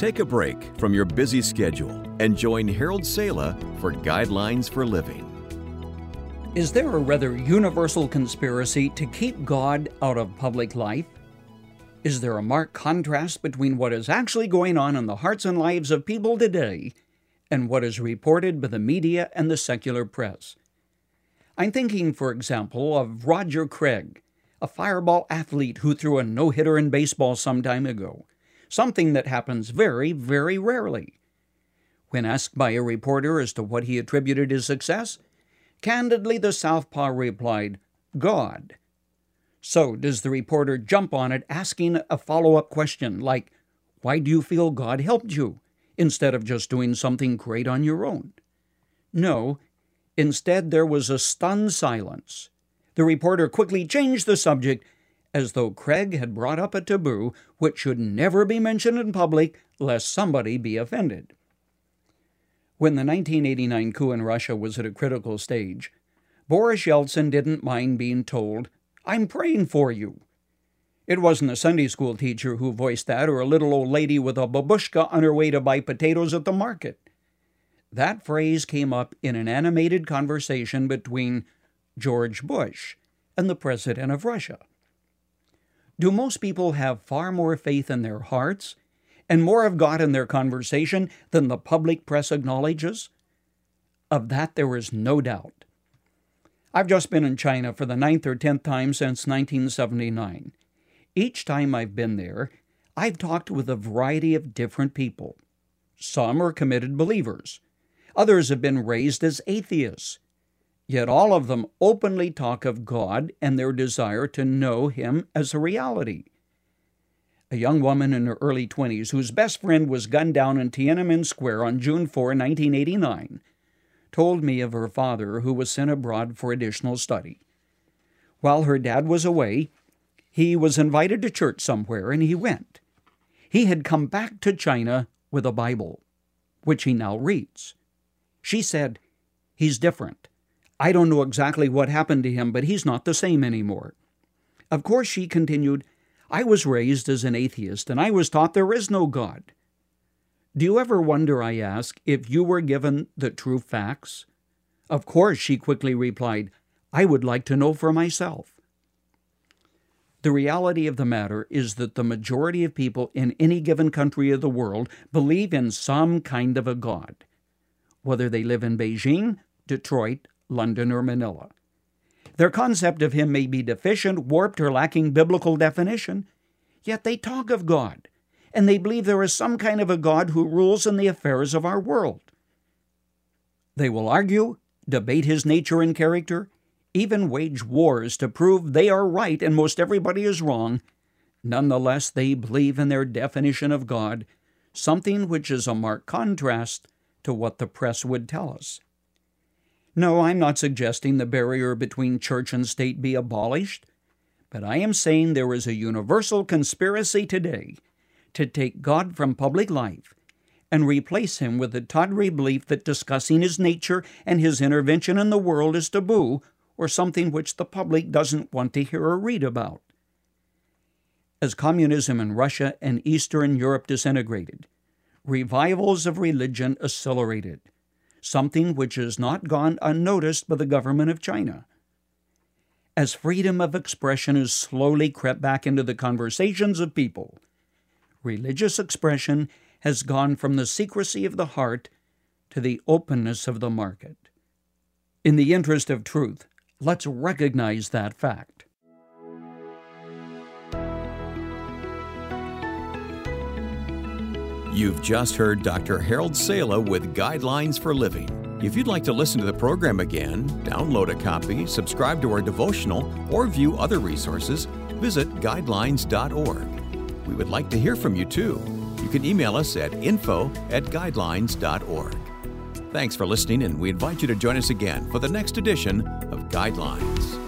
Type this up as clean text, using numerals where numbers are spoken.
Take a break from your busy schedule and join Harold Sala for Guidelines for Living. Is there a rather universal conspiracy to keep God out of public life? Is there a marked contrast between what is actually going on in the hearts and lives of people today and what is reported by the media and the secular press? I'm thinking, for example, of Roger Craig, a fireball athlete who threw a no-hitter in baseball some time ago, something that happens very, very rarely. When asked by a reporter as to what he attributed his success, candidly the southpaw replied, God. So does the reporter jump on it, asking a follow-up question like, why do you feel God helped you, instead of just doing something great on your own? No, instead there was a stunned silence. The reporter quickly changed the subject, as though Craig had brought up a taboo which should never be mentioned in public lest somebody be offended. When the 1989 coup in Russia was at a critical stage, Boris Yeltsin didn't mind being told, I'm praying for you. It wasn't a Sunday school teacher who voiced that or a little old lady with a babushka on her way to buy potatoes at the market. That phrase came up in an animated conversation between George Bush and the President of Russia. Do most people have far more faith in their hearts and more of God in their conversation than the public press acknowledges? Of that there is no doubt. I've just been in China for the 9th or 10th time since 1979. Each time I've been there, I've talked with a variety of different people. Some are committed believers. Others have been raised as atheists. Yet all of them openly talk of God and their desire to know Him as a reality. A young woman in her early 20s whose best friend was gunned down in Tiananmen Square on June 4, 1989, told me of her father who was sent abroad for additional study. While her dad was away, he was invited to church somewhere and he went. He had come back to China with a Bible, which he now reads. She said, he's different. I don't know exactly what happened to him, but he's not the same anymore. Of course, she continued, I was raised as an atheist, and I was taught there is no God. Do you ever wonder, I ask, if you were given the true facts? Of course, she quickly replied, I would like to know for myself. The reality of the matter is that the majority of people in any given country of the world believe in some kind of a God, whether they live in Beijing, Detroit, London, or Manila. Their concept of Him may be deficient, warped, or lacking biblical definition, yet they talk of God, and they believe there is some kind of a God who rules in the affairs of our world. They will argue, debate His nature and character, even wage wars to prove they are right and most everybody is wrong. Nonetheless, they believe in their definition of God, something which is a marked contrast to what the press would tell us. No, I'm not suggesting the barrier between church and state be abolished, but I am saying there is a universal conspiracy today to take God from public life and replace Him with the tawdry belief that discussing His nature and His intervention in the world is taboo or something which the public doesn't want to hear or read about. As communism in Russia and Eastern Europe disintegrated, revivals of religion accelerated, something which has not gone unnoticed by the government of China. As freedom of expression has slowly crept back into the conversations of people, religious expression has gone from the secrecy of the heart to the openness of the market. In the interest of truth, let's recognize that fact. You've just heard Dr. Harold Sala with Guidelines for Living. If you'd like to listen to the program again, download a copy, subscribe to our devotional, or view other resources, visit guidelines.org. We would like to hear from you too. You can email us at info@guidelines.org. Thanks for listening, and we invite you to join us again for the next edition of Guidelines.